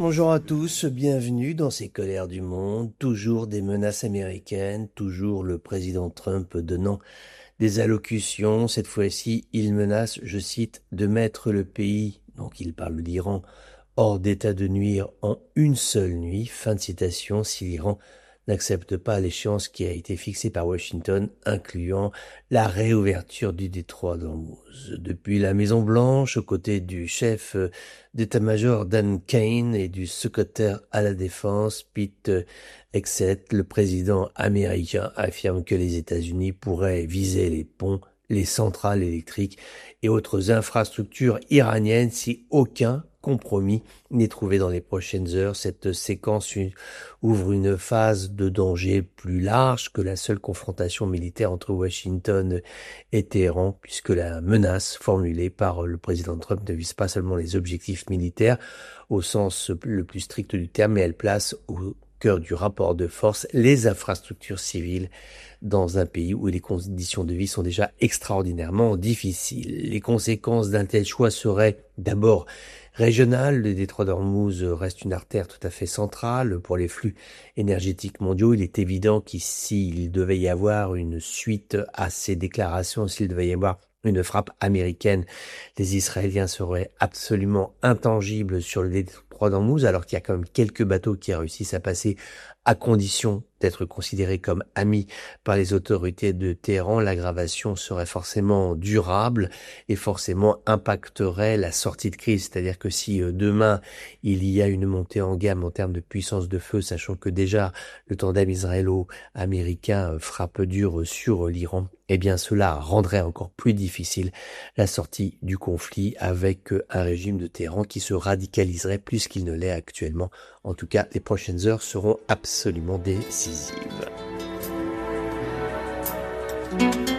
Bonjour à tous, bienvenue dans ces colères du monde, toujours des menaces américaines, toujours le président Trump donnant des allocutions. Cette fois-ci, il menace, je cite, de mettre le pays, donc il parle de l'Iran, hors d'état de nuire en une seule nuit. Fin de citation, si l'Iran n'accepte pas l'échéance qui a été fixée par Washington, incluant la réouverture du détroit d'Ormuz. Depuis la Maison-Blanche, aux côtés du chef d'état-major Dan Kane et du secrétaire à la Défense Pete Hegseth, le président américain affirme que les États-Unis pourraient viser les ponts, les centrales électriques et autres infrastructures iraniennes si aucun compromis n'est trouvé dans les prochaines heures. Cette séquence ouvre une phase de danger plus large que la seule confrontation militaire entre Washington et Téhéran, puisque la menace formulée par le président Trump ne vise pas seulement les objectifs militaires au sens le plus strict du terme, mais elle place au cœur du rapport de force les infrastructures civiles dans un pays où les conditions de vie sont déjà extraordinairement difficiles. Les conséquences d'un tel choix seraient d'abord régionales. Le détroit d'Ormuz reste une artère tout à fait centrale pour les flux énergétiques mondiaux. Il est évident qu'ici, il devait y avoir une suite à ces déclarations, s'il devait y avoir une frappe américaine, les Israéliens seraient absolument intangibles sur le détroit d'Ormuz, alors qu'il y a quand même quelques bateaux qui réussissent à passer à condition d'être considérés comme amis par les autorités de Téhéran. L'aggravation serait forcément durable et forcément impacterait la sortie de crise. C'est-à-dire que si demain il y a une montée en gamme en termes de puissance de feu, sachant que déjà le tandem israélo-américain frappe dur sur l'Iran, eh bien cela rendrait encore plus difficile la sortie du conflit avec un régime de Téhéran qui se radicaliserait plus qu'il ne l'est actuellement. En tout cas, les prochaines heures seront absolument décisives.